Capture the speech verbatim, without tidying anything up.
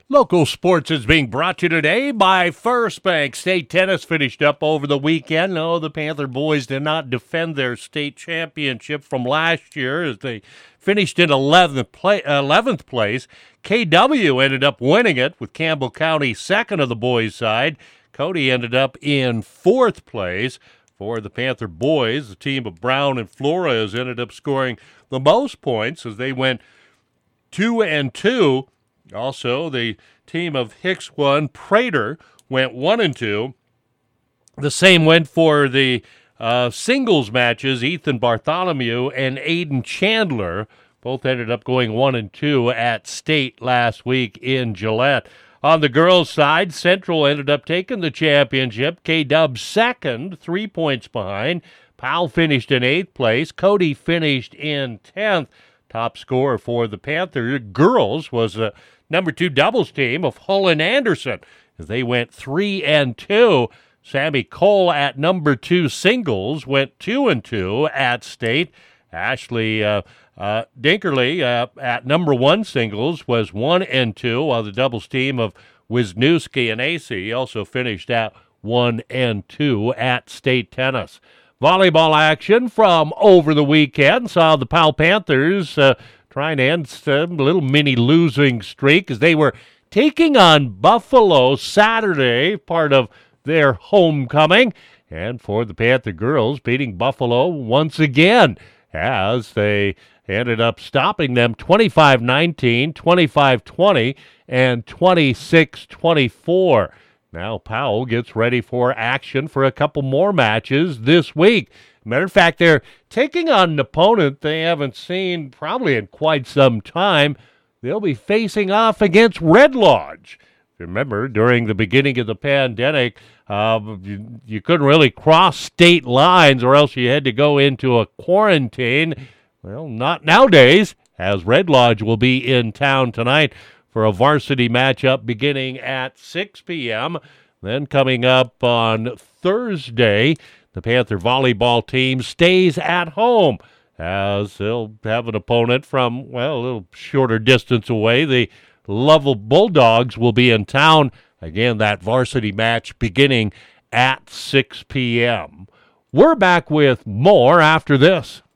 Local sports is being brought to you today by First Bank. State tennis finished up over the weekend. No, the Panther boys did not defend their state championship from last year as they finished in eleventh, play, eleventh place. K W ended up winning it with Campbell County second of the boys' side. Cody ended up in fourth place. For the Panther boys, the team of Brown and Flores ended up scoring the most points as they went two and two. Also, the team of Hicks won. Prater went one and two. The same went for the uh, singles matches. Ethan Bartholomew and Aiden Chandler both ended up going one and two at state last week in Gillette. On the girls' side, Central ended up taking the championship. K-Dub second, three points behind. Powell finished in eighth place. Cody finished in tenth. Top scorer for the Panther girls was the number two doubles team of Hull and Anderson as they went three and two. Sammy Cole at number two singles went two and two at state. Ashley uh, uh, Dinkerly uh, at number one singles was one and two, while the doubles team of Wisniewski and A C also finished at one and two at state tennis. Volleyball action from over the weekend saw the Powell Panthers uh, trying to end a little mini losing streak as they were taking on Buffalo Saturday, part of their homecoming. And for the Panther girls, beating Buffalo once again as they ended up stopping them twenty-five nineteen, twenty-five twenty, and twenty-six twenty-four. Now Powell gets ready for action for a couple more matches this week. Matter of fact, they're taking on an opponent they haven't seen probably in quite some time. They'll be facing off against Red Lodge. Remember, during the beginning of the pandemic, uh, you, you couldn't really cross state lines or else you had to go into a quarantine. Well, not nowadays, as Red Lodge will be in town tonight for a varsity matchup beginning at six p.m. Then coming up on Thursday, the Panther volleyball team stays at home as they'll have an opponent from, well, a little shorter distance away. The Lovell Bulldogs will be in town. Again, that varsity match beginning at six p.m. We're back with more after this.